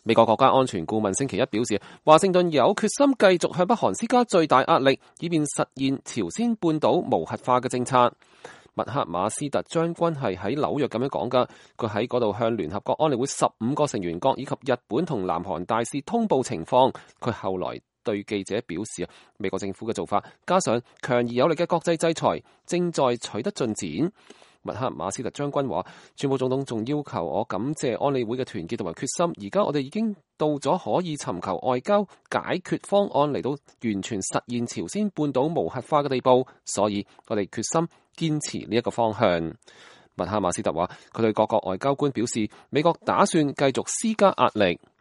美國國家安全顧問星期一表示，華盛頓有決心繼續向北韓施加最大壓力，以便實現朝鮮半島無核化嘅政策。麥克馬斯特將軍係喺紐約咁樣講噶，佢喺嗰度向聯合國安理會15個成員國以及日本同南韓大使通報情況。佢後來對記者表示，美國政府嘅做法加上強而有力嘅國際制裁，正在取得進展。麥克馬斯特將軍話，川普總統仲要求我感謝安理會嘅團結同埋決心，而家我哋已經到咗可以尋求外交解決方案嚟到完全實現朝鮮半島無核化嘅地步，所以我哋決心堅持呢一個方向。麥克馬斯特話，佢對各國外交官表示，美國打算繼續施加壓力。